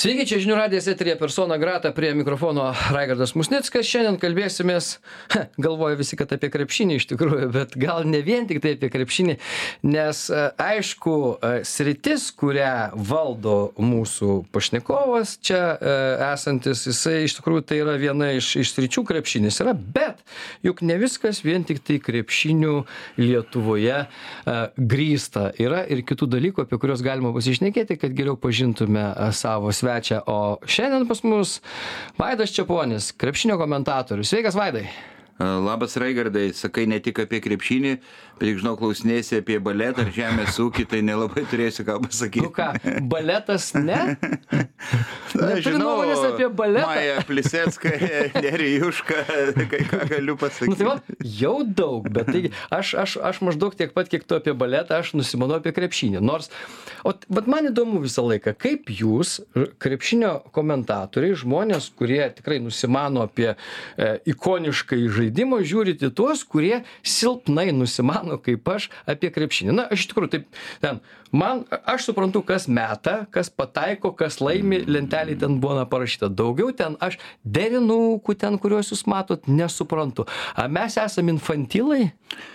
Sveiki, čia žinių radijas eteryje persona grata, prie mikrofono Raigardas Musnickas. Šiandien kalbėsimės, galvoja visi, kad apie krepšinį iš tikrųjų, bet gal ne vien tik tai apie krepšinį, nes aišku, sritis, kurią valdo mūsų pašnekovas čia esantis, jisai iš tikrųjų tai yra viena iš sričių krepšinis yra, bet juk ne viskas vien tik tai krepšinių Lietuvoje grįsta. Yra ir kitų dalykų, apie kuriuos galima pasišnekėti, kad geriau pažintume savo svečią, o šiandien pas mus Vaidas Čeponis, krepšinio komentatorius. Sveikas, Vaidai. Labas, Raigardai, sakai ne tik apie krepšinį, bet žinau, klausinėsi apie baletą ar žemės ūkį, tai nelabai turėsiu ką pasakyti. Nu ką, baletas ne? Neturi nuomonės apie baletą? Maja Plisecka, Nerijuška, kai ką galiu pasakyti. Nu, tai va, jau daug, bet tai aš maždaug tiek pat, kiek tu apie baletą, aš nusimanau apie krepšinį. Nors, bet man įdomu visą laiką, kaip jūs, krepšinio komentatoriai, žmonės, kurie tikrai nusimano apie ikoniškai žaidimą, žiūrite tuos, kurie silpnai nusimano, kaip aš, apie krepšinį. Na, aš iš tikrųjų taip, aš suprantu, kas meta, kas pataiko, kas laimi, lentelį ten buvo parašyta. Daugiau ten aš derinukų ten, kuriuos jūs matot, nesuprantu. Ar mes esame infantilai?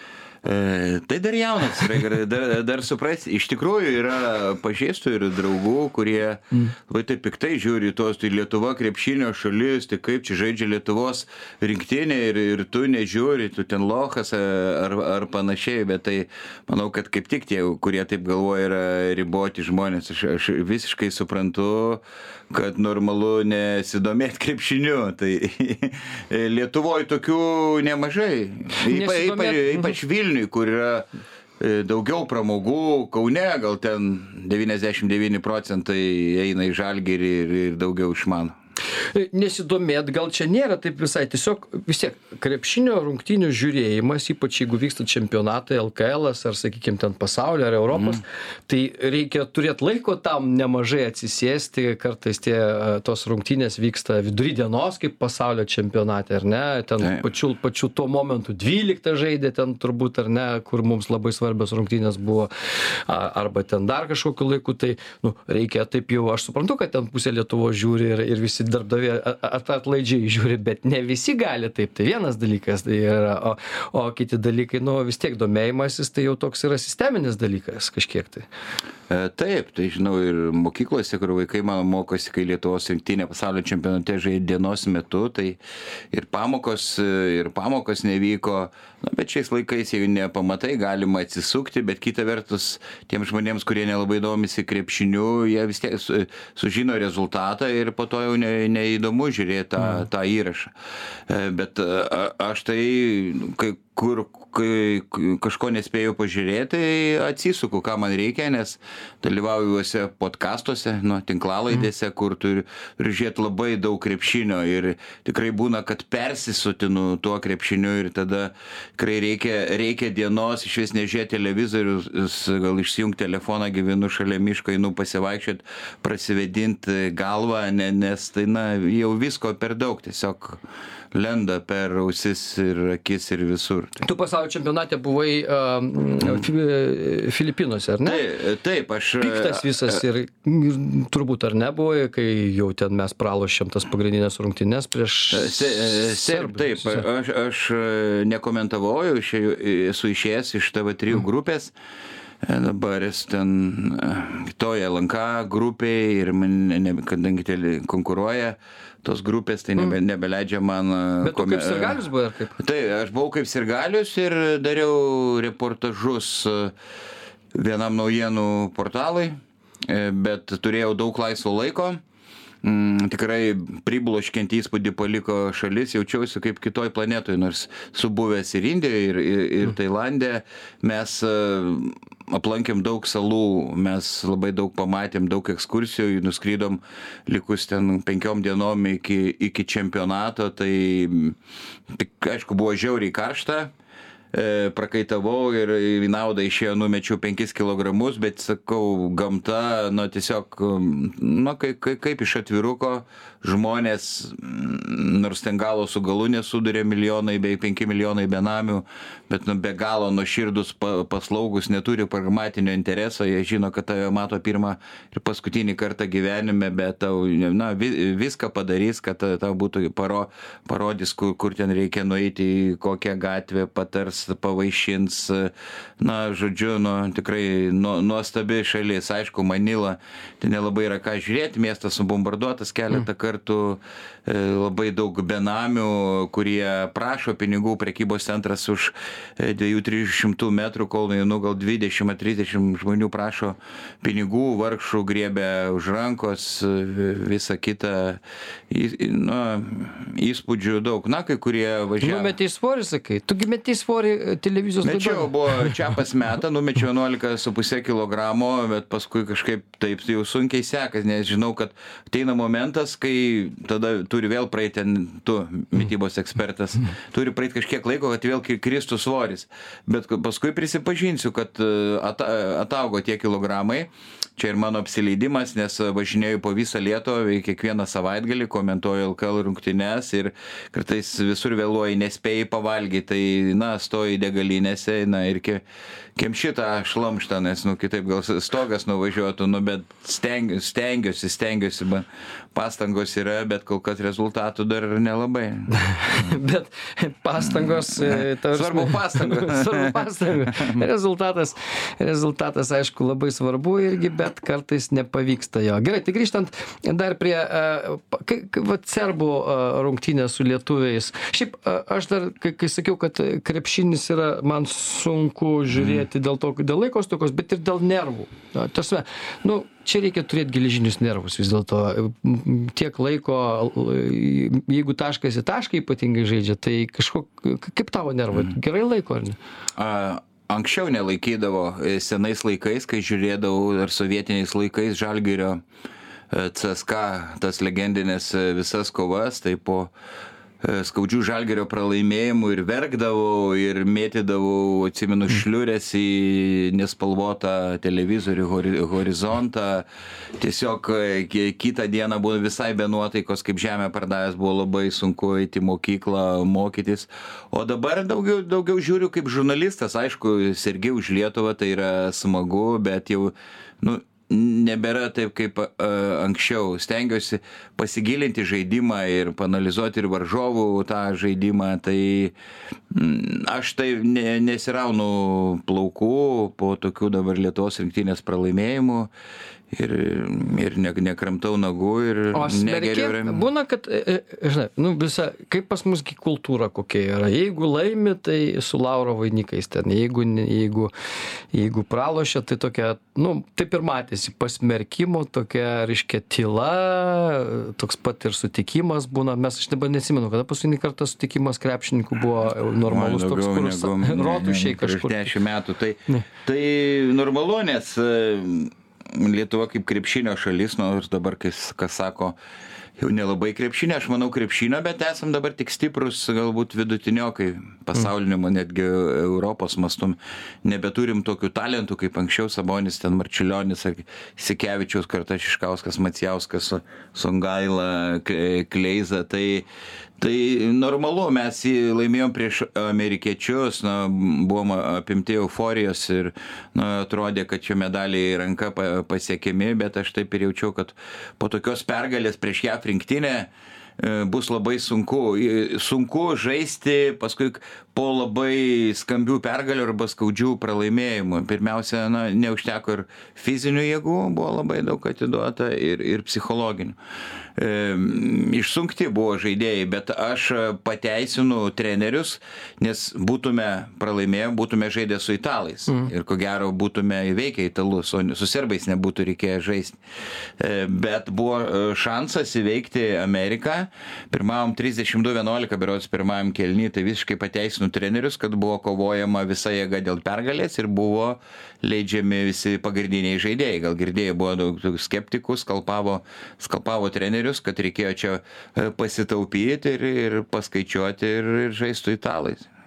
Tai dar jaunas, dar suprasti. Iš tikrųjų yra pažįstų ir draugų, kurie labai taip piktai žiūri tos, tai Lietuva krepšinio šalis, tai kaip čia žaidžia Lietuvos rinktinė ir tu nežiūri, tu ten lochas ar panašiai, bet tai manau, kad kaip tik tie, kurie taip galvoja, yra riboti žmonės. Aš visiškai suprantu, kad normalu nesidomėti krepšiniu. Tai Lietuvoje tokių nemažai. Ypač Vilniui, kur yra daugiau pramogų, Kaune gal ten 99% eina į Žalgirį ir daugiau išmano. Nesidomėt, gal čia nėra taip visai, tiesiog vis tiek krepšinio rungtynių žiūrėjimas, ypač jeigu vyksta čempionatai, LKL'as ar, sakykime, ten pasaulio ar Europos, tai reikia turėti laiko tam nemažai atsisėsti, kartais tos rungtynės vyksta vidury dienos, kaip pasaulio čempionate, ar ne, ten pačiu tuo momentu 12 žaidė ten turbūt, ar ne, kur mums labai svarbios rungtynės buvo, arba ten dar kažkokiu laiku, tai reikia taip jau, aš suprantu, kad ten pusė Lietuvos žiūri ir visi darbdaviai atlaidžiai žiūri, bet ne visi gali taip. Tai vienas dalykas tai yra, o kiti dalykai, vis tiek domėjimasis, tai jau toks yra sisteminis dalykas kažkiek tai. Taip, tai žinau ir mokyklose, kur vaikai mano mokosi, kai Lietuvos rinktinė pasaulio čempionate žaidė dienos metu, tai ir pamokos nevyko, bet šiais laikais, jeigu nepamatai, galima atsisukti, bet kita vertus, tiems žmonėms, kurie nelabai domisi krepšiniu, jie vis tiek sužino rezultatą ir po to jau neįdomu žiūrėti tą įrašą. Bet aš tai, kai kažko nespėjau pažiūrėti, tai atsisuku, ką man reikia, nes dalyvauju juose podcastuose, tinklalaidėse, kur turiu žiūrėti labai daug krepšinio ir tikrai būna, kad persisutinu tuo krepšiniu ir tada tikrai reikia dienos iš vis nežiūrėti televizorius, gal išsijungti telefoną, gyvenu šalia miško, einu pasivaikščioti, prasivedinti galvą, nes tai jau visko per daug, tiesiog lenda per ausis ir akis ir visur. Tu pasaulio čempionate buvai Filipinuose, ar ne? Taip, aš... Piktas visas ir turbūt ar nebuvai, kai jau ten mes pralošėm tas pagrindinės rungtynes prieš... Taip, aš nekomentavau, esu išėjęs iš TV3 grupės. Dabar jis ten toje LNK grupėje ir kadangi konkuruoja tos grupės, tai nebeleidžia man... Bet tu kaip sirgalius buvai ar kaip? Tai, aš buvau kaip sirgalius ir dariau reportažus vienam naujienų portalui, bet turėjau daug laisvo laiko. Tikrai pribloškiantį įspūdį paliko šalis, jaučiausi kaip kitoj planetoje, nors subuvęs ir Indijoje, ir Tailande. Mes aplankėm daug salų, mes labai daug pamatėm, daug ekskursijų, nuskrydom likus ten 5 dienom iki čempionato, tai aišku buvo žiauriai karšta. prakaitavau ir į naudą išėjo numečiau 5 kilogramus, bet sakau, gamta, nu tiesiog, nu kaip iš atviruko žmonės, nors ten galo su galu nesudurė milijonai, bei 5 milijonai benamių, bet nu, be galo nuoširdus paslaugus, neturi pragmatinio intereso, jie žino, kad tave mato pirmą ir paskutinį kartą gyvenime, bet tau, na, viską padarys, kad tau būtų parodys, kur ten reikia nueiti, į kokią gatvę, patars, pavaišins, na, žodžiu, nu, tikrai nuostabi šalis, aišku, Manila, tai nelabai yra ką žiūrėti, miestas subombarduotas keletą kartų, labai daug benamių, kurie prašo pinigų, prekybos centras už 200-300 metrų, kol nu, gal 20-30 žmonių prašo pinigų, vargšų griebė už rankos, visa kita, nu, įspūdžių daug. Na, kai kurie važiavo. Numetei svorį, sakai? Tugi metei svorį televizijos laidoje? Mečiau, buvo čiapas metą, numečiau 11,5 kilogramo, bet paskui kažkaip taip jau sunkiai sekas, nes žinau, kad ateina momentas, kai tada turi vėl praeiti, tu, mitybos ekspertas, turi praeiti kažkiek laiko, kad vėl kristų svoris. Bet paskui prisipažinsiu, kad ataugo tie kilogramai. Čia ir mano apsileidimas, nes važinėjau po visą Lietuvą, kiekvieną savaitgalį komentuoju LKL rungtynes ir kartais visur vėluoji, nespėjai pavalgyti, tai, na, stoji degalinėse, na, ir kemši tą šlamštą, nes, nu, kitaip gal stogas nuvažiuotų, nu, bet stengiuosi, pastangos yra, bet kol kas rezultatų dar nelabai. Bet pastangos... Svarbu pastangos. Svarbu pastangos. Rezultatas, aišku, labai svarbu irgi, bet kartais nepavyksta jo. Gerai, tai grįžtant dar prie serbų rungtynės su lietuviais. Šiaip aš dar, kai sakiau, kad krepšinis yra man sunku žiūrėti dėl laiko stokos, bet ir dėl nervų. Tasme, nu, čia reikia turėti geležinius nervus vis dėlto. Tiek laiko, jeigu taškas į tašką ypatingai žaidžia, tai kaip tavo nervai? Gerai laiko, ar ne? Anksčiau nelaikydavo senais laikais, kai žiūrėdavau ar sovietiniais laikais Žalgirio CSKA, tas legendinės visas kovas, tai po skaudžių Žalgirio pralaimėjimų ir verkdavau, ir mėtydavau, atsimenu, šliurės į nespalvotą televizorių horizontą. Tiesiog kitą dieną buvo visai be nuotaikos, kaip žemę pardavęs, buvo labai sunku eiti į mokyklą, mokytis. O dabar daugiau žiūriu kaip žurnalistas, aišku, sergi už Lietuvą, tai yra smagu, bet jau, nu, nebėra taip kaip anksčiau. Stengiuosi pasigilinti žaidimą ir panalizuoti ir varžovų tą žaidimą, tai aš tai nesiraunu plaukų po tokių dabar Lietuvos rinktinės pralaimėjimų ir nekramtau nagų ir negeriu. Būna, kad, žinai, nu, visa, kaip pas mus kultūra kokia yra. Jeigu laimi, tai su lauro vainikais ten. Jeigu pralošia, tai tokia, nu, taip ir matėsi, pasmerkimo, tokia, reiškia, tyla, toks pat ir sutikimas būna. Aš dabar nesimenu, kada paskutinį kartą sutikimas krepšininkų buvo normalus toks, kur rotušiai kažkur. Prieš 10 metų. Tai normalu, nes Lietuva kaip krepšinio šalis, nors dabar, kas sako, jau nelabai krepšinio, aš manau krepšinio, bet esam dabar tik stiprus, galbūt vidutiniokai pasaulinimo, netgi Europos mastu. Nebeturim tokių talentų, kaip anksčiau Sabonis, ten Marčiulionis, Sikevičiaus, Kartašiškauskas, Macijauskas, Songaila, Kleiza. Tai normalu, mes laimėjom prieš amerikiečius, buvom apimti euforijos ir atrodė, kad čia medaliai ranka pasiekiami, bet aš taip ir jaučiau, kad po tokios pergalės prieš JAF rinktinę bus labai sunku žaisti paskui po labai skambių pergalių arba skaudžių pralaimėjimų. Pirmiausia, neužteko ir fizinių jėgų, buvo labai daug atiduota ir psichologinių. Išsunkti buvo žaidėjai, bet aš pateisinu trenerius, nes būtume pralaimėję, būtume žaidę su italais. Ir ko gero būtume įveikę italus, o su serbais nebūtų reikėję žaisti. Bet buvo šansas įveikti Ameriką. Pirmavom 32-11 berods pirmajam kėliny, tai visiškai pateisinu trenerius, kad buvo kovojama visa jėga dėl pergalės ir buvo leidžiami visi pagrindiniai žaidėjai. Gal girdėjai, buvo daug skeptikų, skalpavo trenerius, kad reikėjo čia pasitaupyti ir paskaičiuoti ir žaisti su italais.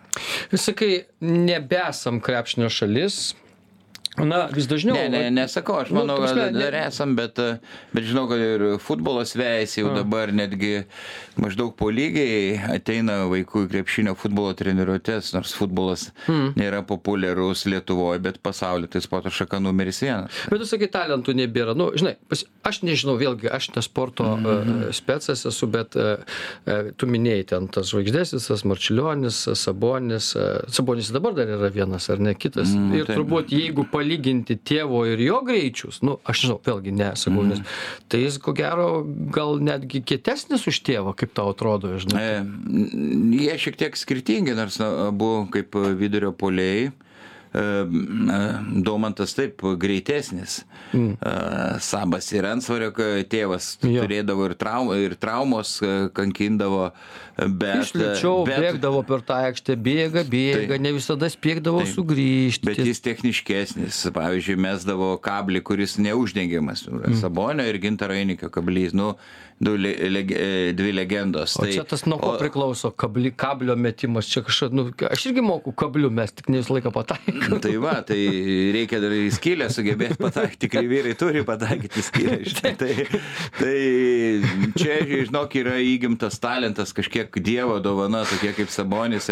Sakai, nebesam krepšinio šalis. Na, vis dažniau. Nesakau, aš manau, kad dar esam, bet žinau, kad ir futbolas vejasi jau dabar netgi maždaug po lygiai ateina vaikų krepšinio futbolo treniruotės, nors futbolas nėra populiarus Lietuvoje, bet pasaulyje tai sporto šaka numeris 1. Bet tu sakai, talentų nebėra. Nu, žinai, aš nežinau, vėlgi, aš ne sporto specas esu, bet tu minėjai ten tas žvaigždės, visas Marčiulionis, Sabonis dabar dar yra vienas, ar ne kitas. Ir turbūt, jeigu palyginti tėvo ir jo greičius, nu, aš žinau, vėlgi nesakau, tai jis, ko gero, gal netgi kietesnis už tėvą, kaip tau atrodo, žinai. Jie šiek tiek skirtingi, nors abu kaip vidurio puolėjai. Daumantas taip greiesnis. Sabas ir antsvario tėvas turėdavo ir traumos kankindavo, bet išličiau bėgdavo per tą aikštę, bėga, ne visada spėgdavo sugrįžti. Bet jis techniškesnis. Pavyzdžiui, mesdavo kablį, kuris neuždengiamas. Sabonio ir Gintaro Einikio kablys. Nu, dvi legendos. O čia tas nuo ko priklauso kablio metimas. Čia kažkas, nu, aš irgi moku kablių mest, tik ne visą laiką pataikau. Tai va, tai reikia dar į skylę sugebėti pataikyti, tikrai vyrai turi pataikyti skylę. Tai čia, žinok, yra įgimtas talentas, kažkiek dievo dovana, tokie kaip Sabonis,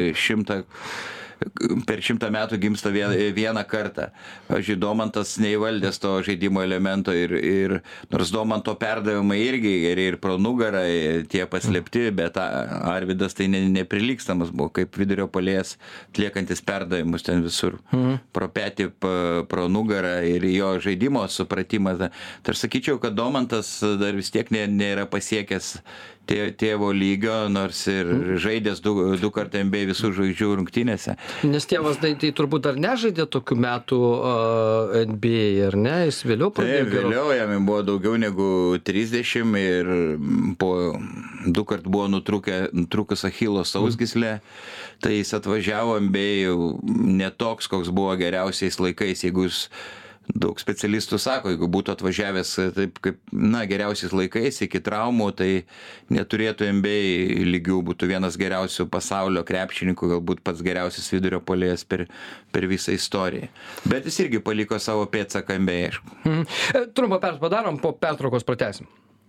per 100 metų gimsta vieną kartą. Pavyzdžiui, Domantas neįvaldęs to žaidimo elemento ir nors Domanto perdavimai irgi geri ir pro nugarą, tie paslėpti, bet Arvydas tai neprilygstamas buvo, kaip vidurio puolėjas atliekantis perdavimus ten visur. Pro petį, pro nugarą ir jo žaidimo supratimas. Tai aš sakyčiau, kad Domantas dar vis tiek nėra pasiekęs tėvo lygio, nors ir žaidęs du kartą NBA visų žvaigždžių rungtynėse. Nes tėvas tai turbūt dar nežaidė tokių metų NBA, ar ne? Jis vėliau pradėjo. Taip, vėliau jam buvo daugiau negu 30 ir po 2 kartų buvo nutrūkus Achilo sausgyslė, tai jis atvažiavo NBA ne toks, koks buvo geriausiais laikais, jeigu jis daug specialistų sako, jeigu būtų atvažiavęs taip kaip, geriausiais laikais iki traumų, tai neturėtų NBA lygių, būtų vienas geriausių pasaulio krepšininkų, galbūt pats geriausias vidurio puolėjas per visą istoriją. Bet jis irgi paliko savo pėdsaką NBA, aišku. Trumpą padarom, po pertraukos pratęsim.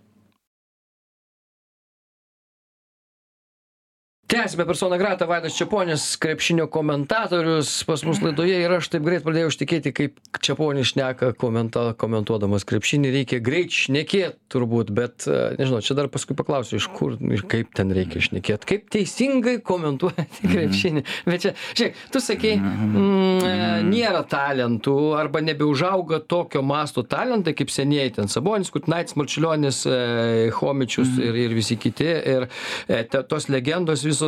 Tęsime persona grata, Vaidas Čeponis, krepšinio komentatorius pas mus laidoje ir aš taip greit pradėjau ištikėti, kaip Čeponis šneka komentuodamas krepšinį, reikia greit šnekėti turbūt, bet nežinau, čia dar paskui paklausiu, iš kur ir kaip ten reikia šnekėti, kaip teisingai komentuoti krepšinį. Bet čia, žiūrėk, tu sakei, nėra talentų arba nebeužauga tokio masto talentai kaip senieji ten Sabonis, Kurtinaitis, Marčiulionis, Chomičius ir visi kiti ir tos legendos visos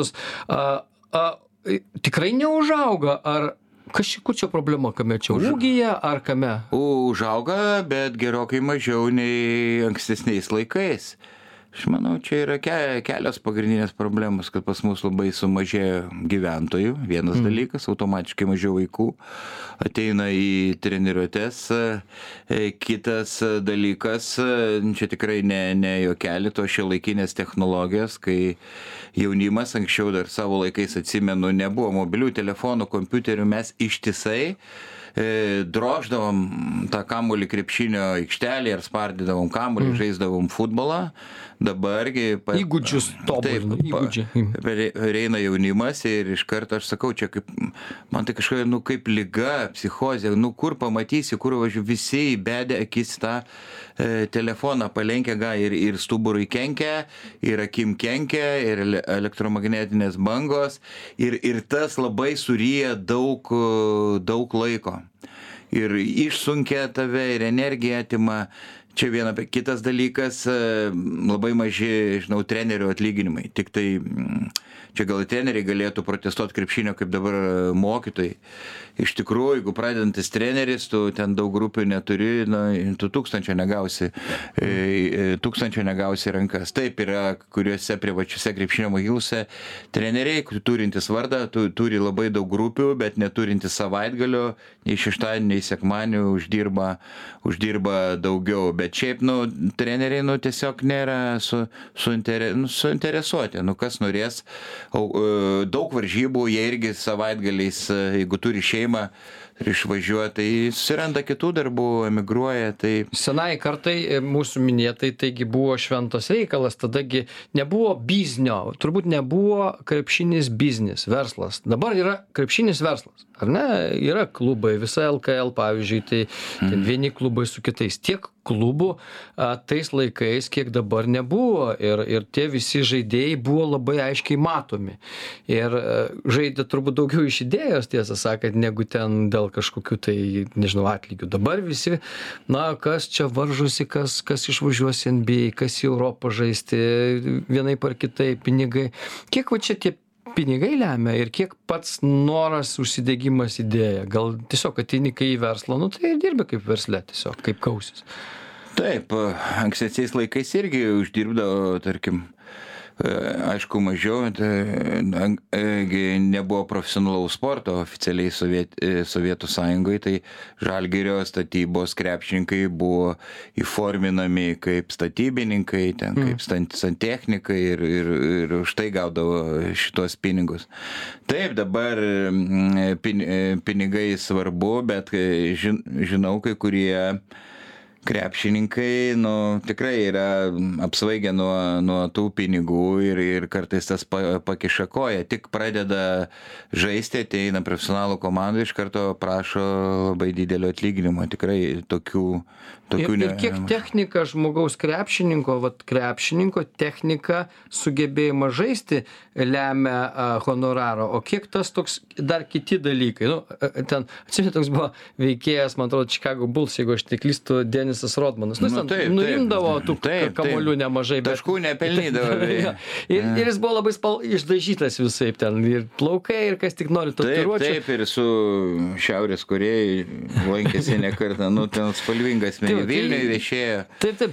tikrai neužauga, ar kur čia problema, kame čia ūgyje, ar kame? Užauga, bet gerokai mažiau nei ankstesniais laikais. Aš manau, čia yra kelios pagrindinės problemos, kad pas mus labai sumažėjo gyventojų. Vienas dalykas, automatiškai mažiau vaikų ateina į treniruotes. Kitas dalykas, čia tikrai ne juokelį, to šiuolaikinės technologijos, kai jaunimas anksčiau dar savo laikais, atsimenu, nebuvo mobilių telefonų, kompiuterių, mes ištisai droždavom tą kamuolį krepšinio aikštelį ar spardydavom kamuolį, žaisdavom futbolą. Dabargi įgūdžius tobulina, įgūdžiai. Reina jaunimas ir iš karto aš sakau, čia kaip, man tai kažkokia, kaip liga, psichozė, kur pamatysi, kur visi įbedę akis tą telefoną palenkia ir stuburui kenkia, ir akim kenkia, ir elektromagnetinės bangos, ir tas labai suryja daug laiko. Ir išsunkia tave, ir energiją atima. Čia kitas dalykas, labai maži, trenerių atlyginimai. Tik tai čia gal treneriai galėtų protestuoti krepšinio kaip dabar mokytojai. Iš tikrųjų, jeigu pradedantis treneris, tu ten daug grupių neturi, tu 1000 negausi rankas. Taip yra, kuriuose privačiuose krepšinio mokyklose treneriai, turintys vardą, turi labai daug grupių, bet neturintys savaitgalio, nei šeštadienį, nei sekmadienį uždirba daugiau. bet šiaip, treneriai, tiesiog nėra suinteresuoti. Kas norės, daug varžybų, jie irgi savaitgaliais, jeigu turi šeimą, ir išvažiuoja, tai susiranda kitų darbų, emigruoja. Tai... Senai kartai mūsų minėtai, taigi buvo šventas reikalas, tadagi nebuvo biznio, turbūt nebuvo krepšinis biznis, verslas. Dabar yra krepšinis verslas, ar ne? Yra klubai, visa LKL pavyzdžiui, tai vieni klubai su kitais. Tiek klubų tais laikais, kiek dabar nebuvo ir tie visi žaidėjai buvo labai aiškiai matomi. Ir žaidė turbūt daugiau iš idėjos, tiesą sakant, negu ten dėl kažkokių tai, nežinau, atlygių. Dabar visi, kas čia varžosi, kas išvažiuos NBA, kas į Europą žaisti, vienaip ar kitaip, pinigai. Kiek va čia tie pinigai lemia ir kiek pats noras, užsidegimas, idėja? Gal tiesiog ateini kai į verslą, tai dirbi kaip versle tiesiog, kaip kausis. Taip, ankstesniais laikais irgi uždirbdavo, tarkim, aišku, mažiau, nebuvo profesionalaus sporto oficialiai Sovietų Sąjungoje, tai Žalgirio statybos krepšininkai buvo įforminami kaip statybininkai, kaip santechnikai ir už tai gaudavo šitos pinigus. Taip, dabar pinigai svarbu, bet žinau, kai kurie krepšininkai, tikrai yra apsvaigę nuo tų pinigų ir kartais tas pakiša koją. Tik pradeda žaisti, ateina profesionalų komandų, iš karto prašo labai didelio atlyginimo. Tikrai tokių ir kiek technika žmogaus krepšininko technika, sugebėjimą žaisti lemia honoraro, o kiek tas toks dar kiti dalykai. Ten, atsimenu, toks buvo veikėjas, man atrodo, Chicago Bulls, jeigu aš neklystu, Denisas Rodmanas. Nuimdavo tų kamuolių nemažai. Taškų nepelnydavo. Ir jis buvo labai išdažytas visaip ten, ir plaukai, ir kas tik nori tatuiruočių. Taip, ir su Šiaurės Korėjai lankėsi ne kartą, ten spalvingas Vilniuje viešėjo. Taip.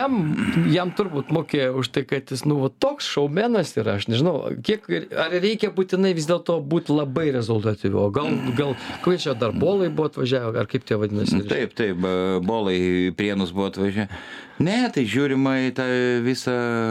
Jam turbūt mokėjo už tai, kad jis, toks šaumenas yra, aš nežinau, ar reikia būtinai vis dėlto būti labai rezultatyviu, o gal kai čia dar bolai buvo atvažiavę, ar kaip tie vadinasi? Taip, bolai Prienus buvo atvažiavę. Ne, tai žiūrima į tą visą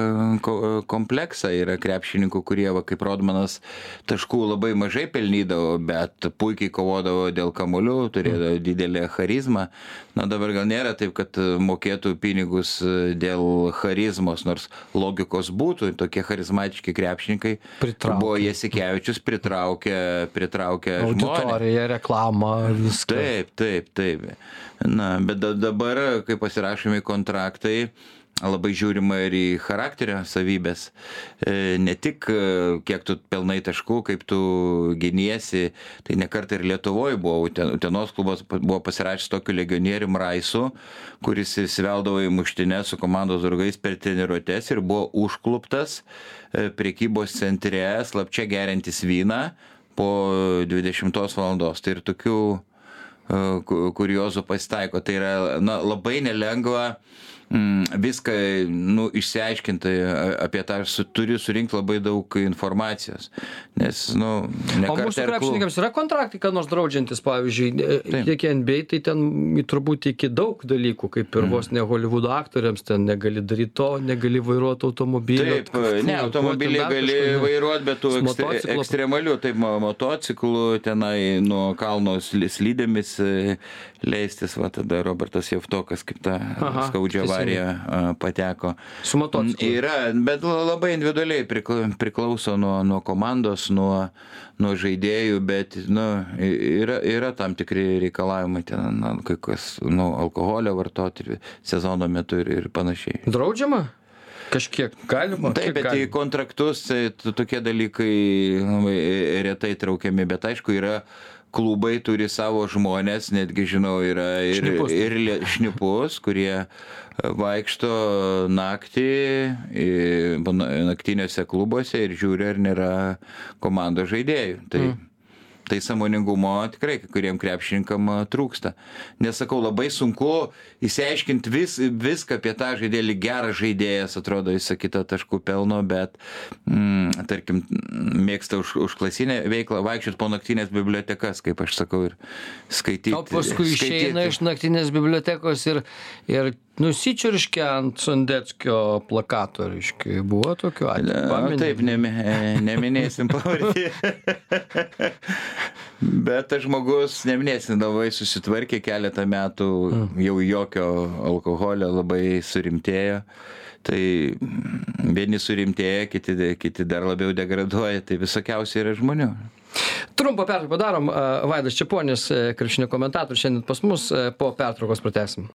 kompleksą. Yra krepšininkų, kurie, kaip Rodmanas, taškų labai mažai pelnydavo, bet puikiai kovodavo dėl kamuolių, turėjo didelę charizmą. Dabar gal nėra taip, kad mokėtų pinigus dėl charizmos, nors logikos būtų, tokie charizmatiški krepšininkai. Buvo Jasikevičius, pritraukia žmonės. Auditorija, reklama, viską. Taip. Bet dabar, kai pasirašomi kontraktai, labai žiūrima ir į charakterio savybės. Ne tik kiek tu pelnai taškų, kaip tu giniesi, tai nekart ir Lietuvoje buvo. Utenos klubas buvo pasirašęs tokiu legionierium Raisu, kuris įsiveldavo į muštinę su komandos draugais per treniruotes ir buvo užkluptas prekybos centre, slapčia geriantis vyną po 20 valandos. Tai ir tokių kuriozų pasitaiko. Tai yra labai nelengva viską išsiaiškinti apie tą, turi surinkti labai daug informacijos. Nes, o mūsų krepšininkams yra kontraktai, ką nors draudžiantis, pavyzdžiui, tiek NBA, tai ten turbūt iki daug dalykų, kaip ir vos ne Hollywoodo aktoriams, ten negali daryti to, negali vairuoti automobilį. Taip, ne, automobilį gali vairuoti, bet tų ekstremalių, taip, motociklų, tenai nuo kalno slydėmis leistis, tada Robertas Javtokas kaip tą skaudžią avariją pateko. Su motociklu. Yra, bet labai individualiai priklauso nuo komandos, nuo žaidėjų, bet yra tam tikri reikalavimai, ten kai kas alkoholio vartoti sezono metu ir panašiai. Draudžiama? Kažkiek galima? Taip, bet į kontraktus tokie dalykai retai traukiami, bet aišku yra klubai turi savo žmonės, netgi žinau, yra ir šnipus, kurie vaikšto naktį naktiniuose klubuose ir žiūri, ar nėra komandos žaidėjų. Tai sąmoningumo tikrai kai kuriem krepšininkam trūksta. Nesakau, labai sunku įsiaiškinti viską apie tą žaidėlį. Geras žaidėjas, atrodo, jis kitą taškų pelno, bet, tarkim, mėgsta užklasinę veiklą, vaikščioti po naktinės bibliotekas, kaip aš sakau, ir skaityti. O paskui išeina iš naktinės bibliotekos ir nusičiurškia ant Sondeckio plakato, reiškia, buvo tokiu atveju. Taip, neminėsim pavardį. Bet tas žmogus, neminėsim, labai susitvarkė keletą metų, jau jokio alkoholio, labai surimtėjo. Tai vieni surimtėja, kiti dar labiau degraduoja, tai visokiausiai yra žmonių. Trumpą pertrauką padarom. Vaidas Čeponis, krepšinio komentatorius, šiandien pas mus, po pertraukos pratęsim.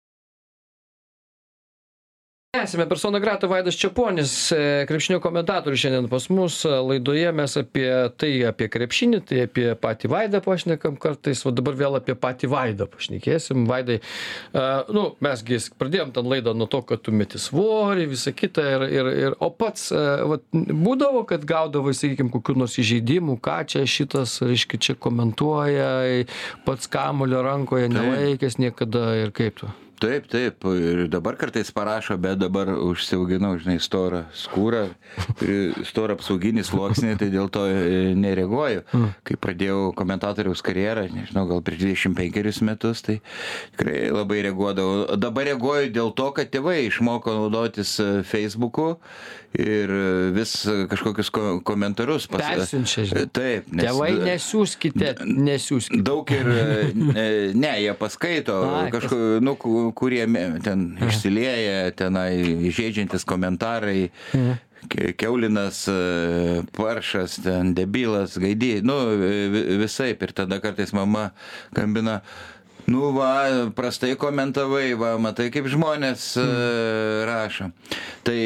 Tęsime persona grata. Vaidas Čeponis, krepšinio komentatorius, šiandien pas mus laidoje. Mes apie krepšinį, tai apie patį Vaidą pašnekam kartais, o dabar vėl apie patį Vaidą pašnekėsim. Vaidai, mesgi pradėjom ten laidą nuo to, kad tu meti svorį, visą kitą, o pats būdavo, kad gaudavo, sakykime, kokių nors įžeidimų, ką čia šitas, reiškia, čia komentuoja, pats kamuolio rankoje nelaikęs niekada ir kaip tu. Taip, ir dabar kartais parašo, bet dabar užsiauginau, žinai, storą skūrą, storą apsauginį sluoksnį, tai dėl to nereaguoju. Kai pradėjau komentatoriaus karjerą, nežinau, gal prieš 25 metus, tai tikrai labai reaguodavau. Dabar reaguoju dėl to, kad tėvai išmoko naudotis Facebooku ir vis kažkokius komentarus persiunčia, žinai. Taip. Tėvai nesiųskite. Daug ir, jie paskaito kažkokiu, kurie ten išsilieja, tenai įžeidžiantis komentarai, Keulinas, Paršas, ten debilas, Gaidy, visaip. Ir tada kartais mama skambina, prastai komentavai, matai, kaip žmonės rašo. Tai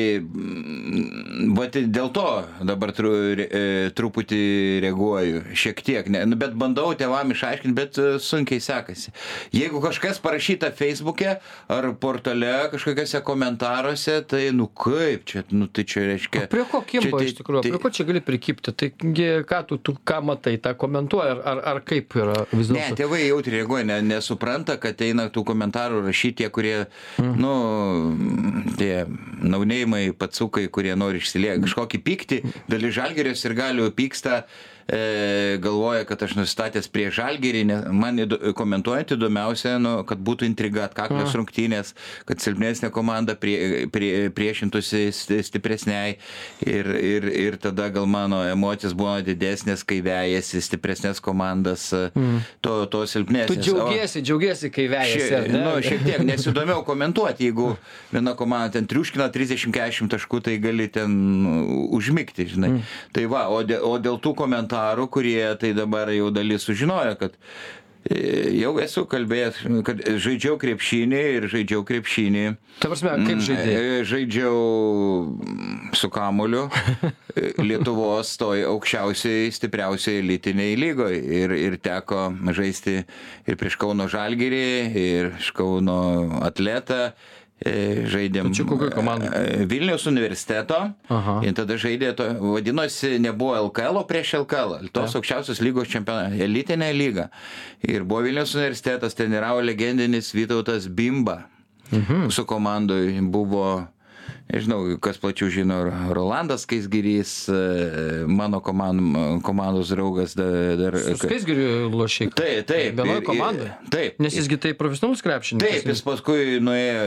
dėl to dabar truputį reaguoju, šiek tiek, bet bandau tėvam išaiškinti, bet sunkiai sekasi. Jeigu kažkas parašyta Facebook'e ar portale, kažkokiuose komentaruose, tai kaip čia, tai čia reiškia... Prie ko kimba iš tikrųjų, prie ko čia gali prikipti, tai ką tu ką matai, tą komentuoji, ar kaip yra vis dėlto? Ne, tėvai jautriai reaguoja, nesupranta, kad eina tų komentarų rašyti tie, kurie, tie naunėjimai, pacukai, kurie nori išsilieti kažkokį pyktį, dalis Žalgiris ir galiu pyksta, galvoja, kad aš nusistatęs prie Žalgirį, man komentuojant įdomiausia, kad būtų intriga, atkaklios rungtynės, kad silpnesnė komanda priešintųsi stipresniai ir tada gal mano emocijos buvo didesnės, kai vejasi stipresnės komandas, to silpnesnės. Tu džiaugiesi, kai vejasi, ar ne? Šiek tiek nesidomiau komentuoti, jeigu viena komanda ten triuškina 30-40 taškų, tai gali ten užmigti, žinai. Tai o dėl tų komentarų, kurie tai dabar jau dalis sužinojo, kad jau esu kalbėjęs, kad žaidžiau krepšinį ir žaidžiau krepšinį. Ta prasme, kaip žaidėjai? Žaidžiau su kamuoliu Lietuvos toj aukščiausiai, stipriausiai elitiniai lygoj ir teko žaisti ir prieš Kauno Žalgirį, ir prieš Kauno Atletą. Žaidėm Vilniaus universiteto. Ir tada žaidė, vadinosi, nebuvo LKL, o prieš LKL, tos aukščiausios lygos čempionatas, elitinė lyga. Ir buvo Vilniaus universitetas, treniravo legendinis Vytautas Bimba. Mūsų komandoj buvo, nežinau, kas plačiau žino, Rolandas Skaisgirys, mano komandos draugas dar. Su Skaisgiriu lošiai. Taip. Vienoje komandoje? Taip. Nes jisgi tai profesionalus krepšininkas. Taip, jis paskui nuėjo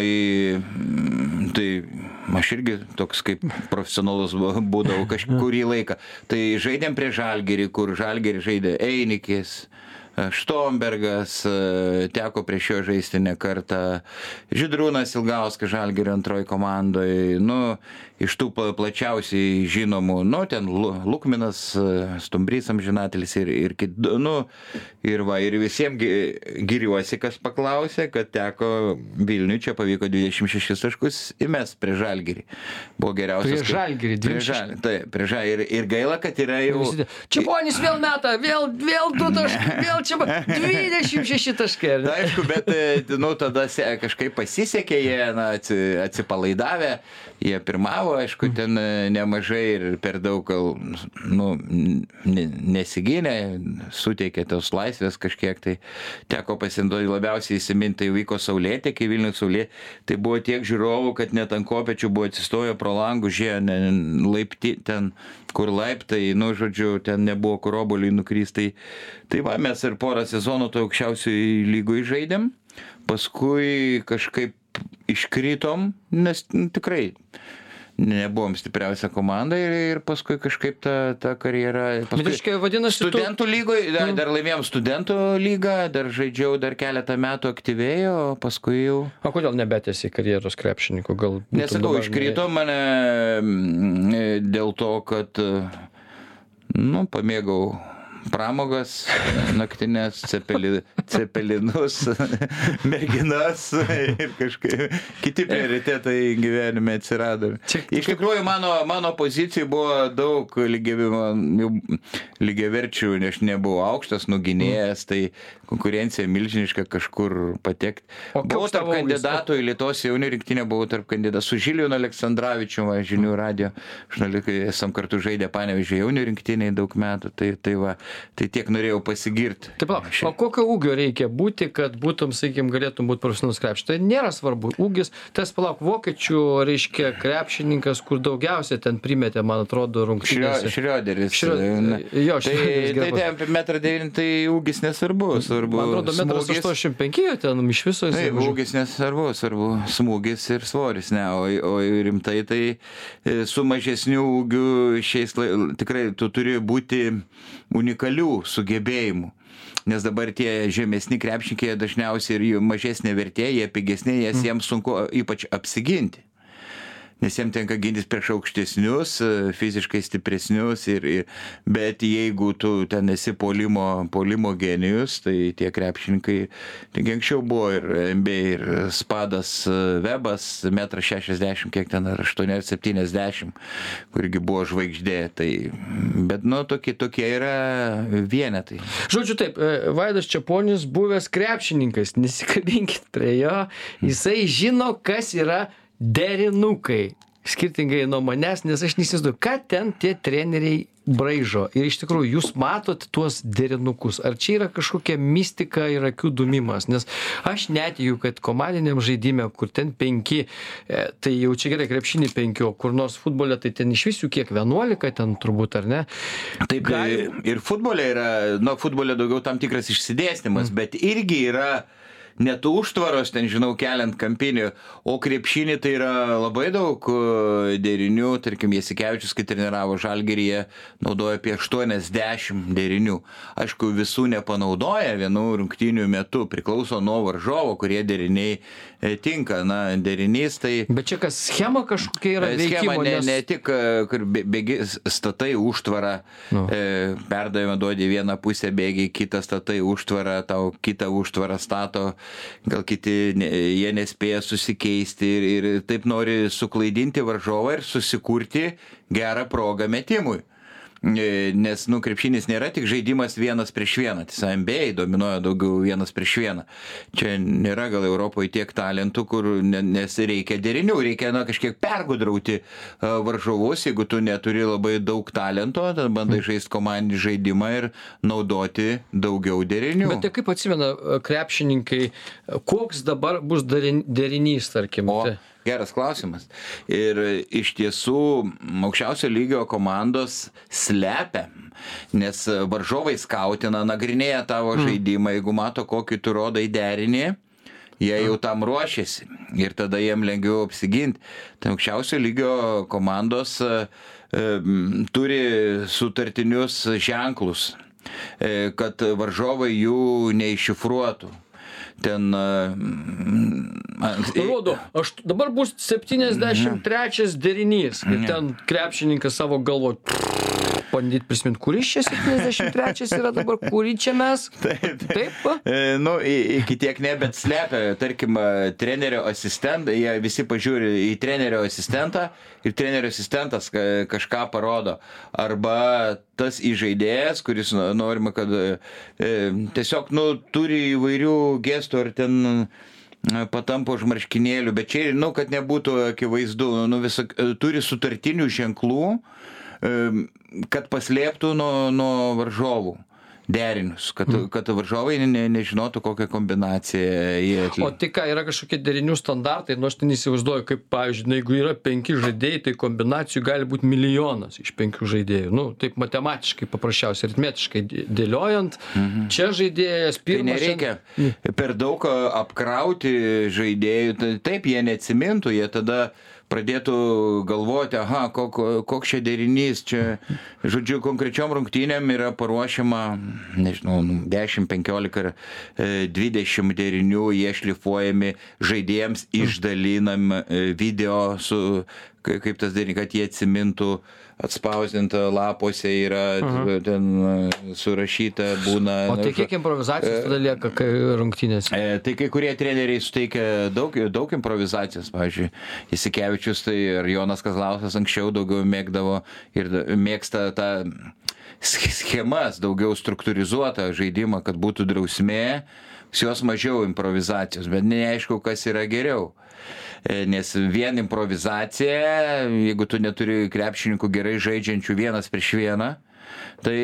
tai aš irgi toks kaip profesionalus būdavau kažkurį laiką. Tai žaidėm prie Žalgirį, kur Žalgirį žaidė Einikis, Štombergas, teko prieš jo žaisti ne kartą, Žydrūnas Ilgauskas Žalgirio antroji komandoje, iš tų plačiausiai žinomų, ten Lukminas, Stumbrys amžinatelis ir visiems giriuosi, kas paklausė, kad teko Vilniui, čia pavyko 26 taškus įmest prie Žalgirį. Buvo geriausias. Prie Žalgirį, 26. Taip, prie Žalgirį. Ir gaila, kad yra jau... Čeponis vėl meta, vėl 2 taškai, vėl čia 26 taškai. Aišku, bet tada kažkaip pasisekė, jie atsipalaidavę, jie pirmavo, aišku, ten nemažai ir per daug nesigynė, suteikė tos laisvės kažkiek, tai teko pasinaudoti, labiausiai įsiminti, tai vyko Saulėtekį, Vilnius Saulėtekį, tai buvo tiek žiūrovų, kad net ant kopėčių buvo atsistoję pro langų, žiūrėjo laipti ten, kur laiptai, žodžiu, ten nebuvo kur obuoliui nukrysti. Tai mes ir porą sezonų to aukščiausiai lygoj žaidėm, paskui kažkaip iškritom, nes tikrai nebuvom stipriausia komanda ir paskui kažkaip ta karjera. Bet vadinasi, studentų lygoje, dar laimėjom studentų lygą, dar žaidžiau dar keletą metų aktyviai, o paskui jau... O kodėl nebetėsi karjeros krepšininkų? Nesakau, iškrito mane dėl to, kad pamėgau pramogas, naktinės, cepelinus, merginas ir kažkaip kiti prioritetai gyvenime atsirado. Iš tikrųjų, mano pozicijai buvo daug lygiaverčių, nes nebuvau aukštas, nuginėjęs, tai konkurencija milžiniška kažkur patekti. Buvau tarp kandidatų į Lietuvos jaunių rinktinę, buvau tarp kandidatų su Žiliumi Aleksandrovičiumi, žinių radijo žurnalikai, esam kartu žaidę Panevėžio jaunių rinktinėje daug metų, tai tiek norėjau pasigirti. Taip, o kokio ūgio reikia būti, kad būtum, sakykim, galėtum būti profesionalus krepšininkas? Tai nėra svarbu. Ūgis, tas vokiečių, reiškia, krepšininkas, kur daugiausia ten primetė, man atrodo, rungtynėse. Šrioderis. Jo, Šrioderis. Tai apie 1,9 m tai ūgis nesvarbu. Man atrodo, 1,85 m ten iš viso. Taip, ūgis nesvarbu, svarbu smūgis ir svoris, ne, o rimtai tai su mažesniu ūgiu tikrai tu turi būti unikalių sugebėjimų. Nes dabar tie žemesni krepšininkai dažniausiai ir jų mažesnė vertė, jie pigesnė, jiems sunku ypač apsiginti. Nes jiems tenka gintis prieš aukštesnius, fiziškai stipresnius, bet jeigu tu ten esi puolimo genijus, tai tie krepšininkai, tik anksčiau buvo ir NBA, ir Spadas Webas, 1,60 m, kiek ten, ar 8,70 m, kurgi buvo žvaigždė, bet tokie yra vienetai. Žodžiu taip, Vaidas Čeponis buvęs krepšininkas, nesikabinkit prie jo, jisai žino, kas yra derinukai, skirtingai nuo manęs, nes aš neįsivaizduoju, ką ten tie treneriai braižo. Ir iš tikrųjų, jūs matot tuos derinukus. Ar čia yra kažkokia mistika ir akių dumimas? Nes aš netikiu, kad komandiniam žaidime, kur ten 5, tai jau čia gerai krepšinį 5, o kur nors futbole, tai ten iš visų kiek 11 ten turbūt, ar ne? Taip, ir futbole yra, futbole daugiau tam tikras išsidėstymas, bet irgi yra net užtvaros, ten žinau, keliant kampinį, o krepšinį tai yra labai daug derinių, tarkim, Jasikevičius, kai treniravo Žalgiryje, naudoja apie 80 derinių. Aišku, visų nepanaudoja vienų rungtynių metu, priklauso nuo varžovo, kurie deriniai tinka. Derinys tai... Bet čia kas, schema kažkokia yra veikimo? Schema ne tik, kur bėgi, statai užtvarą, perdavimą duodi vieną pusę bėgi, kitą statai užtvarą, tau kitą užtvarą stato, gal kiti jie nespėja susikeisti ir taip nori suklaidinti varžovą ir susikurti gerą progą metimui. Nes krepšinis nėra tik žaidimas 1-1, tiesa NBA dominuoja daugiau 1-1. Čia nėra gal Europoje tiek talentų, kur nes reikia derinių, reikia kažkiek pergudrauti varžovus, jeigu tu neturi labai daug talento, tada bandai žaisti komandinį žaidimą ir naudoti daugiau derinių. Bet tai kaip atsimena krepšininkai, koks dabar bus derinys, tarkim? Geras klausimas. Ir iš tiesų aukščiausio lygio komandos slepia, nes varžovai skautina, nagrinėja tavo žaidimą, jeigu mato, kokį tu rodai derinį, jie jau tam ruošiasi ir tada jiem lengviau apsiginti. Tai aukščiausio lygio komandos turi sutartinius ženklus, kad varžovai jų neiššifruotų. Ten rodo, dabar bus 73 derinys ir ten krepšininkas savo galvo bandyt prisimint, kuris čia 73 yra dabar, kurį čia mes? Taip? Iki tiek ne, bet slepia, tarkim, trenerio asistentą, jie visi pažiūri į trenerio asistentą ir trenerio asistentas kažką parodo. Arba tas įžaidėjas, kuris norima, kad tiesiog, turi įvairių gestų ar ten patampo už marškinėlių, bet čia, kad nebūtų akivaizdu, turi sutartinių ženklų, kad paslėptų nuo varžovų. derinius, kad varžovai nežinotų, kokią kombinaciją jie atlieka. O tai ką, yra kažkokie derinių standartai, nu aš ten įsivaizduoju, kaip, pavyzdžiui, jeigu yra 5 žaidėjai, tai kombinacijų gali būti milijonas iš 5 žaidėjų. Nu, taip matematiškai, paprasčiausiai, aritmetiškai dėliojant, čia žaidėjas pirmas. Tai nereikia per daug apkrauti žaidėjų, taip jie neatsimintų, jie tada pradėtų galvoti, aha, koks čia derinys, čia, žodžiu, konkrečiom rungtynėm yra paruošiama, nežinau, 10, 15 ar 20 derinių, jie šlifuojami žaidėjams, išdalinam video su, kaip tas derinys, kad jie atsimintų, atspausdinta lapuose yra, ten surašyta būna. O tai kiek improvizacijos tada lieka rungtynėse? Tai kai kurie treneriai suteikia daug improvizacijos, pavyzdžiui, Jasikevičius tai ir Jonas Kazlauskas anksčiau daugiau mėgdavo ir mėgsta tą schemas, daugiau struktūrizuotą žaidimą, kad būtų drausmė, jos mažiau improvizacijos, bet neaišku, kas yra geriau. Nes vien improvizacija, jeigu tu neturi krepšininkų gerai žaidžiančių 1 prieš 1, tai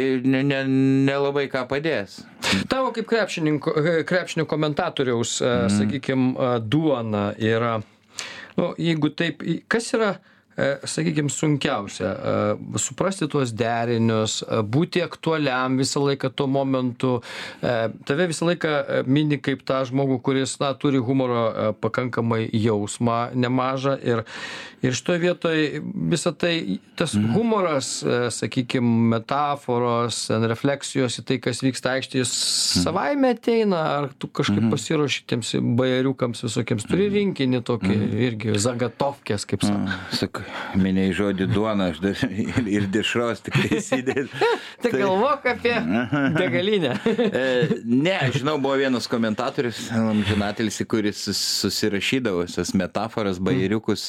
nelabai ką padės. Tavo kaip krepšinio komentatoriaus, sakykime, duona yra, nu, jeigu taip, kas yra, sakykime, sunkiausia, suprasti tuos derinius, būti aktualiam visą laiką tuo momentu, tave visą laiką mini kaip tą žmogų, kuris, na, turi humoro pakankamai jausmą nemažą ir šitoje vietoje visą tai, tas humoras, sakykime, metaforos, refleksijos į tai, kas vyksta aikštėje, savaime ateina, ar tu kažkaip pasiruoši tiems bajeriukams visokiems, turi rinkinį tokį irgi, zagatovkės, kaip sako. Minėjai žodį duona, aš dar ir dešros tikrai įsidėt. Tai galvok apie degalinę. Ne, žinau, buvo vienas komentatorius, amžinatelis, kuris susirašydavo visas metaforas, bajeriukus.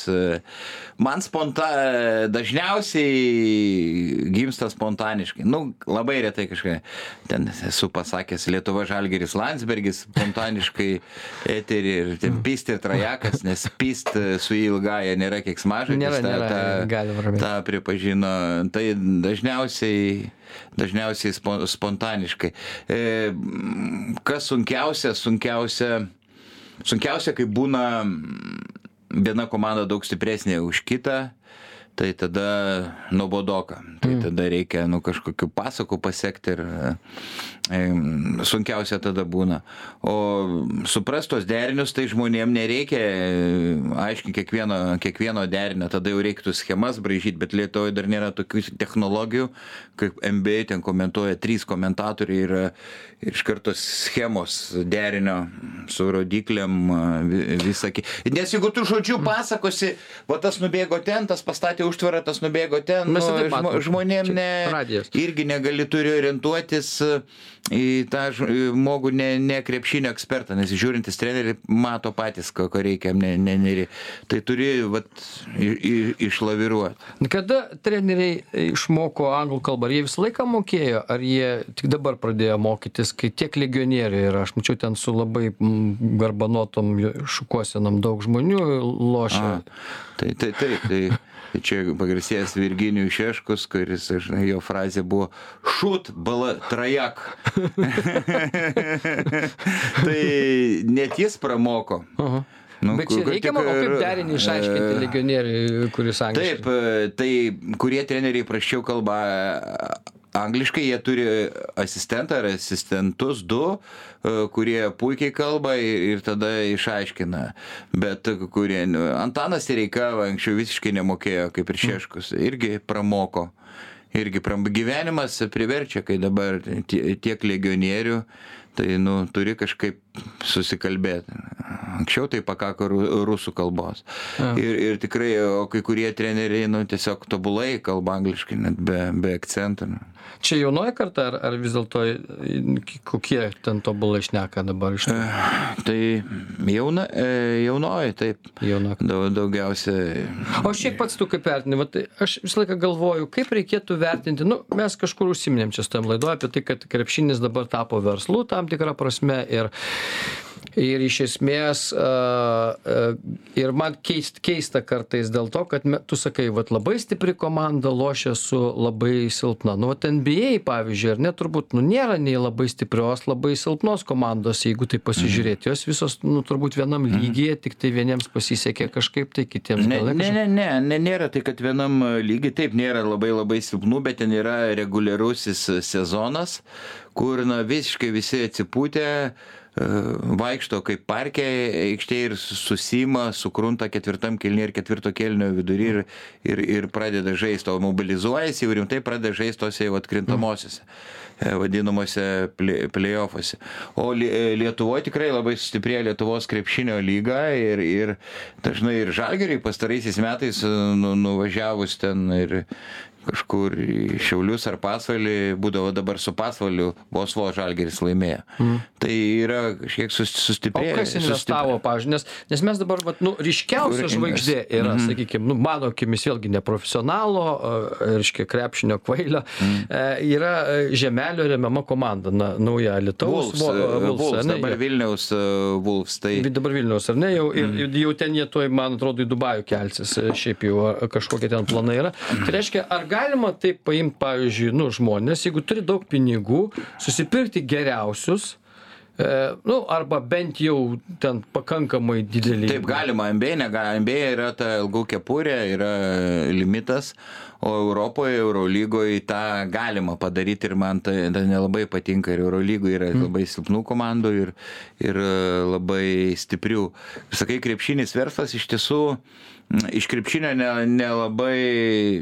Man dažniausiai gimsta spontaniškai. Nu, labai retai kažkai. Ten esu pasakęs Lietuva Žalgiris Landsbergis, spontaniškai eterį ir ten pist ir trajakas, nes pist su ilgaja nėra keiksmažodis. tą pripažino. Tai dažniausiai spontaniškai. Kas sunkiausia, kai būna viena komanda daug stipresnė už kitą, tai tada nuobodoka. Tai tada reikia kažkokių pasakų pasekti ir sunkiausia tada būna. O suprastos derinius, tai žmonėm nereikia aiškiai kiekvieno derinio, tada jau reiktų schemas braižyti, bet Lietuvoje dar nėra tokių technologijų, kaip NBA ten komentuoja 3 komentatoriai ir iš karto schemos derinio su rodiklėm visakį. Nes jeigu tu žodžiu pasakosi, va tas nubėgo ten, tas pastatė užtvarą, tas nubėgo ten, žmonėm irgi negali turi orientuotis į tą žmogų ne krepšinio ekspertą, nes žiūrintis treneriai mato patys, ko reikia, tai turi išlaviruoti. Kada treneriai išmoko anglų kalbą? Ar jie visą laiką mokėjo, ar jie tik dabar pradėjo mokytis, kai tiek legionierių yra? Aš mačiau ten su labai garbanotom šukuosenam daug žmonių lošia. Tai čia pagarsėjęs Virginijus Šeškus, kuris, jo frazė buvo šut, bala, trajak. Tai net jis pramoko. Bet čia reikia moko kaip derinį išaiškinti legionieriui, kuris angliškai. Taip, tai kurie treneriai prasčiau kalba angliškai, jie turi asistentą ar asistentus 2, kurie puikiai kalba ir tada išaiškina. Bet kurie, Antanas Sereika anksčiau visiškai nemokėjo, kaip ir Šeškus, irgi pramoko. Gyvenimas priverčia, kai dabar tiek legionierių, tai turi kažkaip susikalbėti. Anksčiau tai pakako rusų kalbos. Ir tikrai, o kai kurie treneriai tiesiog tobulai kalba angliškai, net be akcentų. Čia jaunoji karta, ar vis dėlto kokie ten tobulai šneka dabar iš to? Tai jaunoji, taip. Daugiausiai. O šiaip pats tu kaip vertini, aš visą laiką galvoju, kaip reikėtų vertinti, mes kažkur užsiminėm čia su tam laidoje apie tai, kad krepšinis dabar tapo verslu tam tikrą prasme ir Ir iš esmės, ir man keista kartais dėl to, kad tu sakai, vat labai stipri komanda lošia su labai silpna. Nu, vat NBA, pavyzdžiui, ar ne, turbūt, nu, nėra nei labai stiprios, labai silpnos komandos, jeigu tai pasižiūrėti. Jos visos, nu, turbūt vienam lygyje, tik tai vieniems pasisekė kažkaip, tai kitiems gal ne, nėra tai, kad vienam lygiai, taip, nėra labai silpnų, bet ten yra reguliarusis sezonas, kur, na, visiškai visi atsipūtę, vaikšto kaip parke aikštėje ir susima, sukrunta ketvirtam kėlinyje ir ketvirto kėlinio vidury ir pradeda žaisti, o mobilizuojasi ir rimtai pradeda žaisti tose jau atkrintamosiose, vadinamuose play-offuose. O Lietuvoje tikrai labai sustiprėjo Lietuvos krepšinio lyga ir dažnai ir Žalgiriui pastaraisiais metais nuvažiavus ten ir kažkur į Šiaulius ar Pasvalį, būdavo dabar su Pasvaliu vos Žalgiris laimėjo. Tai yra kažkiek sustiprėjo. O kas investavo, pavyzdžiui, nes mes dabar, nu, ryškiausia žvaigždė yra, sakykime, nu, mano akimis vėlgi neprofesionalo, reiškia krepšinio kvailio, yra Žemelio remiama komanda, nauja Alytaus Wolves, dabar Vilniaus Wolves. Dabar Vilniaus, ar ne, jau ten jie tuoj, man atrodo, į Dubajų kelsis, šiaip jau kažkokie ten planai yra. Tai reiškia, ar galima taip paimti, pavyzdžiui, nu, žmonės, jeigu turi daug pinigų, susipirkti geriausius, nu, arba bent jau ten pakankamai didelį. Taip galima, NBA yra ta ilgų kepurė, yra limitas, o Europoje, Eurolygoje tą galima padaryti ir man tai nelabai patinka ir Eurolygoje yra labai silpnų komandų ir labai stiprių. Sakai, krepšinis verslas iš tiesų iš krepšinio nelabai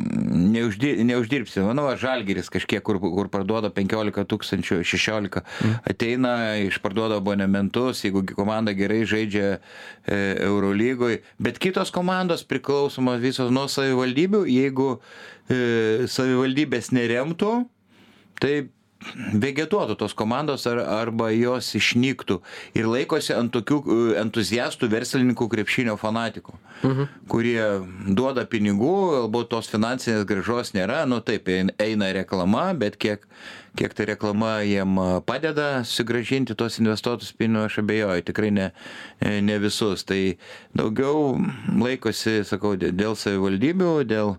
neuždirbsi. Manau, Žalgiris kažkiek, kur parduoda 15 000, 16, ateina, išparduoda abonementus, jeigu komanda gerai žaidžia Eurolygoje, bet kitos komandos priklausomos visos nuo savivaldybių, jeigu savivaldybės neremtų, tai vegetuotų tos komandos arba jos išnyktų ir laikosi ant tokių entuziastų verslininkų krepšinio fanatikų, kurie duoda pinigų, galbūt tos finansinės grąžos nėra, nu taip, eina reklama, bet kiek ta reklama jiem padeda susigrąžinti tos investuotus pinigus, aš abejoju, tikrai ne visus, tai daugiau laikosi, sakau, dėl savivaldybių, dėl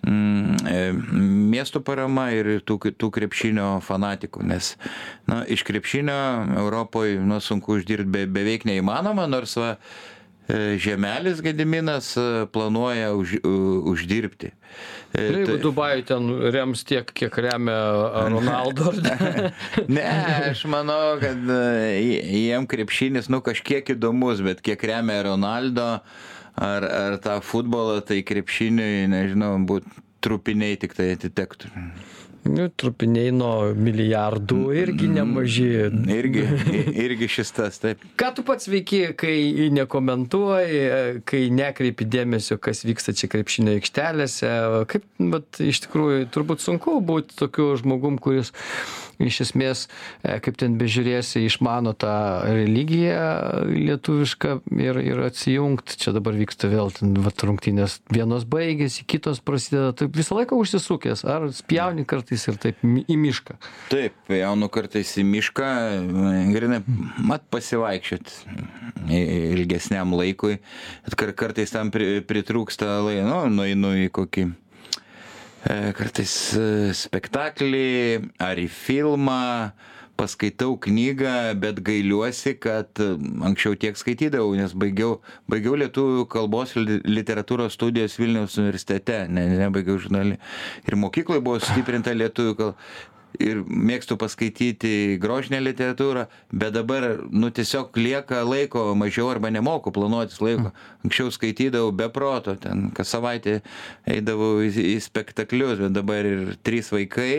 miestų parama ir tų krepšinio fanatikų, nes iš krepšinio Europoje sunku uždirbti beveik neįmanoma, nors Žemelis Gediminas planuoja uždirbti. Jeigu Dubajui ten rems tiek, kiek remia Ronaldo. Ne, aš manau, kad jiem krepšinis kažkiek įdomus, bet kiek remia Ronaldo ar tą futbolą, tai krepšiniui, nežinau, būtų trupiniai tik tai atitektų. Trupiniai nuo milijardų irgi nemaži. Irgi šis tas, taip. Ką tu pats veiki, kai nekomentuoji, kai nekreipi dėmesio, kas vyksta čia krepšinio aikštelėse? Kaip, bet iš tikrųjų, turbūt sunku būti tokiu žmogum, kuris iš esmės, kaip ten bežiūrėsi, išmano tą religiją lietuvišką ir atsijungt. Čia dabar vyksta vėl rungtynės. Vienos baigėsi, kitos prasideda. Taip visą laiką užsisukęs. Ar spjauni kartais ir taip į mišką? Taip, jaunu kartais į mišką. Grinai, pasivaikščiot ilgesniam laikui. Kartais tam pritrūksta laiko, nueinu į kokį kartais spektaklį ar į filmą, paskaitau knygą, bet gailiuosi, kad anksčiau tiek skaitydavau, nes baigiau lietuvių kalbos literatūros studijas Vilniaus universitete, nebaigiau žurnalį. Ir mokykloje buvo sustiprinta lietuvių kalba. Ir mėgstu paskaityti grožinę literatūrą, bet dabar, tiesiog lieka laiko mažiau arba nemoku planuotis laiko. Anksčiau skaitydavau be proto, ten kas savaitę eidavau į spektaklius, bet dabar ir 3 vaikai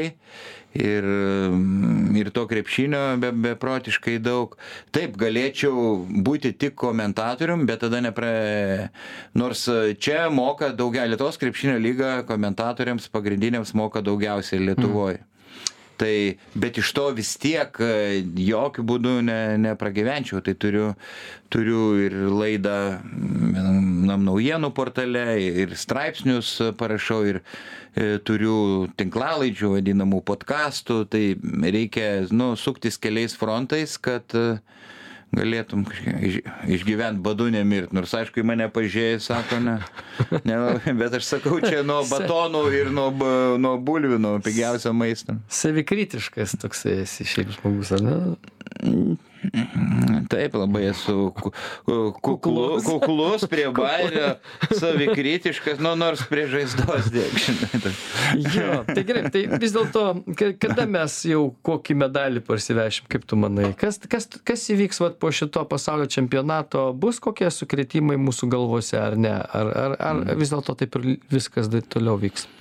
ir to krepšinio beprotiškai daug. Taip, galėčiau būti tik komentatorium, bet tada nors čia moka Lietuvos krepšinio lyga komentatoriams pagrindiniams moka daugiausiai Lietuvoje. Tai, bet iš to vis tiek jokių būdų nepragyvenčiau. Tai turiu ir laidą naujienų portale, ir straipsnius parašau, ir turiu tinklalaidžių, vadinamų podkastų. Tai reikia suktis keliais frontais, kad galėtum išgyventi badu nemirt. Nors aišku, į mane pažiūrėjai, sako, ne, bet aš sakau, čia nuo batonų ir nuo bulvių, nuo pigiausio maisto. Savikritiškas toksai esi šiaip žmogus, ar ne? Taip, labai esu kuklus prie bairio, savikritiškas, nors prie žaizdos dėk, žinai. Jo, tai gerai, tai vis dėlto, kada mes jau kokį medalį parsivešim, kaip tu manai? Kas įvyks vat, po šito pasaulio čempionato? Bus kokie sukrėtimai mūsų galvose, ar ne? Ar vis dėlto taip ir viskas toliau vyks?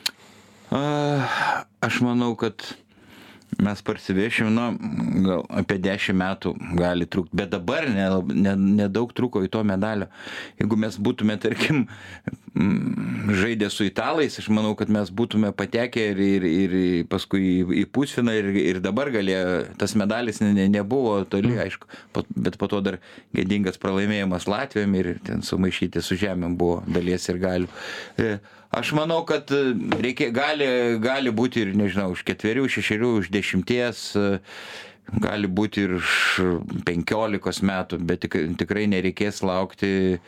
Aš manau, kad mes parsivešim, gal apie 10 metų gali trukti, bet dabar nedaug truko į to medalio. Jeigu mes būtume, tarkim, žaidę su italais, aš manau, kad mes būtume patekę ir paskui į pusfinalį ir dabar tas medalis nebuvo toli, aišku, bet po to dar gėdingas pralaimėjimas Latvijom ir ten sumaišyti su žemėm buvo dalies ir galių. Aš manau, kad gali būti ir, nežinau, už 4, 6, už 10, gali būti ir už 15 metų, bet tikrai nereikės laukti.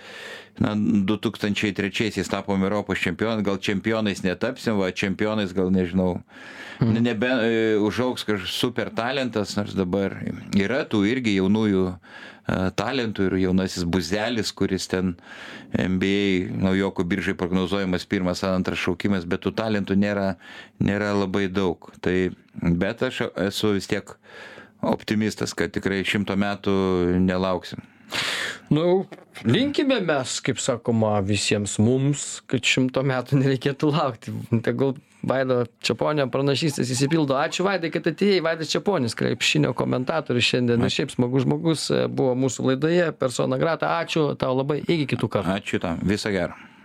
2003 tapom Europos čempionais, gal čempionais netapsim, čempionais gal nežinau. Užaugs kažkoks super talentas, nors dabar yra tų irgi jaunųjų talentų ir jaunasis Buzelis, kuris ten NBA naujokų biržai prognozuojamas 1, 2 šaukimas, bet tų talentų nėra labai daug. Bet aš esu vis tiek optimistas, kad tikrai 100 metų nelauksim. Linkime mes, kaip sakoma, visiems mums, kad 100 metų nereikėtų laukti. Tegul Vaido Čeponio pranašystės įsipildo. Ačiū, Vaidai, kad atėjai. Vaidas Čeponis, krepšinio komentatorius šiandien. Šiaip smagus žmogus buvo mūsų laidoje, persona grata. Ačiū tau labai, iki kitų kartų. Ačiū tau, viso gero.